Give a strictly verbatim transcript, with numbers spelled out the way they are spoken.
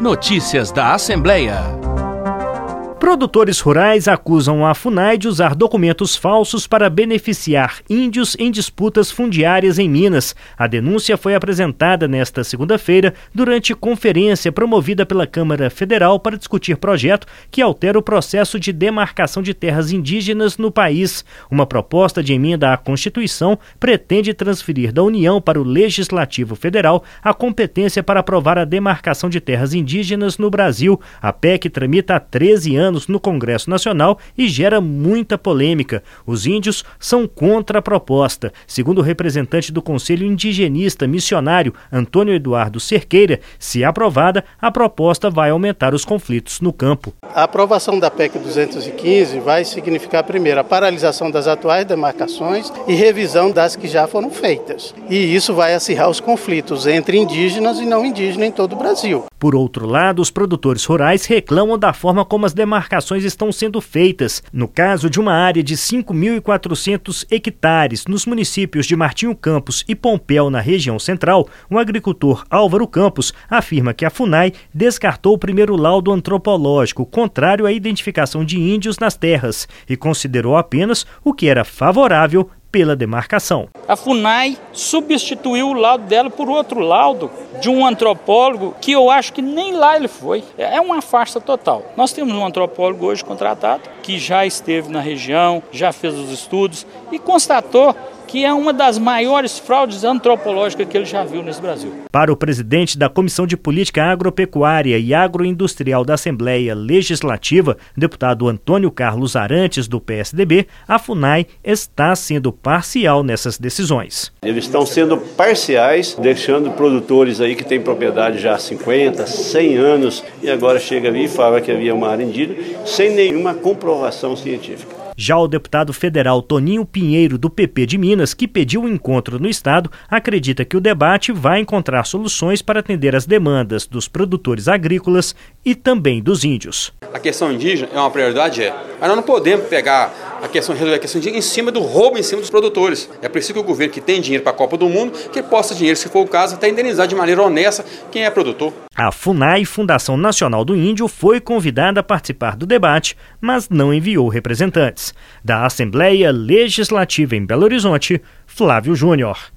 Notícias da Assembleia. Produtores rurais acusam a FUNAI de usar documentos falsos para beneficiar índios em disputas fundiárias em Minas. A denúncia foi apresentada nesta segunda-feira durante conferência promovida pela Câmara Federal para discutir projeto que altera o processo de demarcação de terras indígenas no país. Uma proposta de emenda à Constituição pretende transferir da União para o Legislativo Federal a competência para aprovar a demarcação de terras indígenas no Brasil. A P E C tramita há treze anos no Congresso Nacional e gera muita polêmica. Os índios são contra a proposta. Segundo o representante do Conselho Indigenista Missionário, Antônio Eduardo Cerqueira, se aprovada, a proposta vai aumentar os conflitos no campo. A aprovação da P E C duzentos e quinze vai significar, primeiro, a paralisação das atuais demarcações e revisão das que já foram feitas. E isso vai acirrar os conflitos entre indígenas e não indígenas em todo o Brasil. Por outro lado, os produtores rurais reclamam da forma como as demarcações estão sendo feitas. No caso de uma área de cinco mil e quatrocentos hectares nos municípios de Martinho Campos e Pompéu, na região central, o agricultor Álvaro Campos afirma que a FUNAI descartou o primeiro laudo antropológico contrário à identificação de índios nas terras e considerou apenas o que era favorável pela demarcação. A FUNAI substituiu o laudo dela por outro laudo de um antropólogo que eu acho que nem lá ele foi. É uma farsa total. Nós temos um antropólogo hoje contratado que já esteve na região, já fez os estudos e constatou que é uma das maiores fraudes antropológicas que ele já viu nesse Brasil. Para o presidente da Comissão de Política Agropecuária e Agroindustrial da Assembleia Legislativa, deputado Antônio Carlos Arantes, do P S D B, a FUNAI está sendo parcial nessas decisões. Eles estão sendo parciais, deixando produtores aí que têm propriedade já há cinquenta, cem anos e agora chega ali e fala que havia uma área indígena sem nenhuma comprovação científica. Já o deputado federal Toninho Pinheiro, do P P de Minas, que pediu um encontro no estado, acredita que o debate vai encontrar soluções para atender as demandas dos produtores agrícolas e também dos índios. A questão indígena é uma prioridade, é. Mas nós não podemos pegar a questão, resolver a questão indígena em cima do roubo, em cima dos produtores. É preciso que o governo que tem dinheiro para a Copa do Mundo, que possa dinheiro, se for o caso, até indenizar de maneira honesta quem é produtor. A FUNAI, Fundação Nacional do Índio, foi convidada a participar do debate, mas não enviou representantes. Da Assembleia Legislativa em Belo Horizonte, Flávio Júnior.